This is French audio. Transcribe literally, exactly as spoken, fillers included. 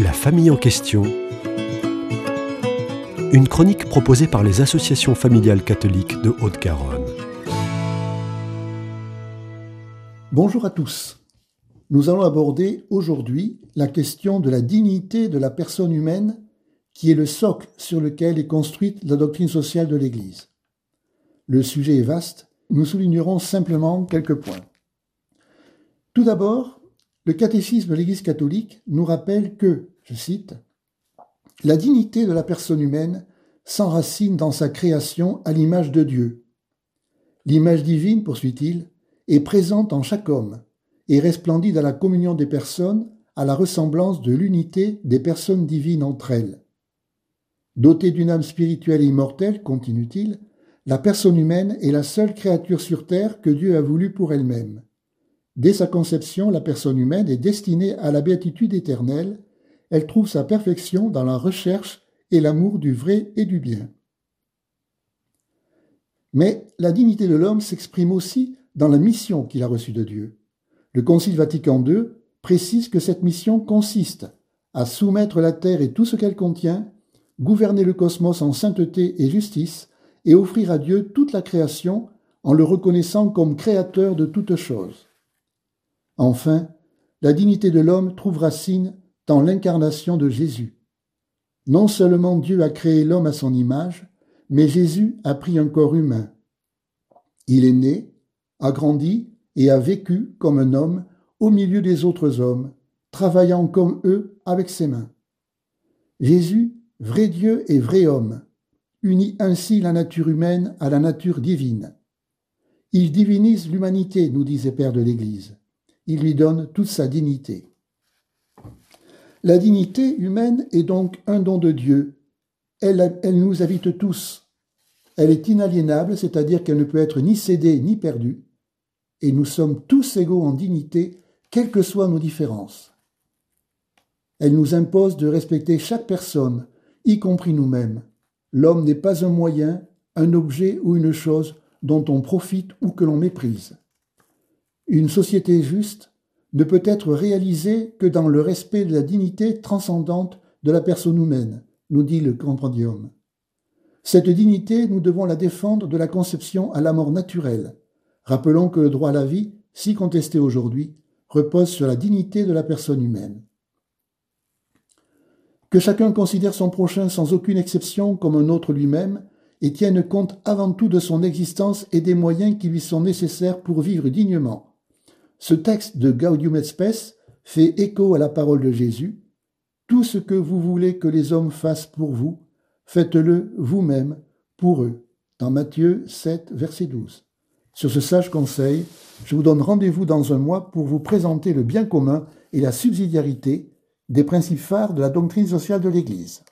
La famille en question. Une chronique proposée par les associations familiales catholiques de Haute-Garonne. Bonjour à tous. Nous allons aborder aujourd'hui la question de la dignité de la personne humaine qui est le socle sur lequel est construite la doctrine sociale de l'Église. Le sujet est vaste, nous soulignerons simplement quelques points. Tout d'abord, le catéchisme de l'Église catholique nous rappelle que, je cite, « La dignité de la personne humaine s'enracine dans sa création à l'image de Dieu. L'image divine, poursuit-il, est présente en chaque homme et resplendit dans la communion des personnes à la ressemblance de l'unité des personnes divines entre elles. Dotée d'une âme spirituelle et immortelle, continue-t-il, la personne humaine est la seule créature sur terre que Dieu a voulu pour elle-même. Dès sa conception, la personne humaine est destinée à la béatitude éternelle. Elle trouve sa perfection dans la recherche et l'amour du vrai et du bien. Mais la dignité de l'homme s'exprime aussi dans la mission qu'il a reçue de Dieu. Le Concile Vatican deux précise que cette mission consiste à soumettre la terre et tout ce qu'elle contient, gouverner le cosmos en sainteté et justice et offrir à Dieu toute la création en le reconnaissant comme créateur de toutes choses. Enfin, la dignité de l'homme trouve racine dans l'incarnation de Jésus. Non seulement Dieu a créé l'homme à son image, mais Jésus a pris un corps humain. Il est né, a grandi et a vécu comme un homme au milieu des autres hommes, travaillant comme eux avec ses mains. Jésus, vrai Dieu et vrai homme, unit ainsi la nature humaine à la nature divine. Il divinise l'humanité, nous disait Père de l'Église. Il lui donne toute sa dignité. La dignité humaine est donc un don de Dieu. Elle, elle nous habite tous. Elle est inaliénable, c'est-à-dire qu'elle ne peut être ni cédée ni perdue. Et nous sommes tous égaux en dignité, quelles que soient nos différences. Elle nous impose de respecter chaque personne, y compris nous-mêmes. L'homme n'est pas un moyen, un objet ou une chose dont on profite ou que l'on méprise. Une société juste ne peut être réalisée que dans le respect de la dignité transcendante de la personne humaine, nous dit le Compendium. Cette dignité, nous devons la défendre de la conception à la mort naturelle. Rappelons que le droit à la vie, si contesté aujourd'hui, repose sur la dignité de la personne humaine. Que chacun considère son prochain sans aucune exception comme un autre lui-même et tienne compte avant tout de son existence et des moyens qui lui sont nécessaires pour vivre dignement. Ce texte de Gaudium et Spes fait écho à la parole de Jésus. Tout ce que vous voulez que les hommes fassent pour vous, faites-le vous-même pour eux. Dans Matthieu sept, verset douze. Sur ce sage conseil, je vous donne rendez-vous dans un mois pour vous présenter le bien commun et la subsidiarité des principes phares de la doctrine sociale de l'Église.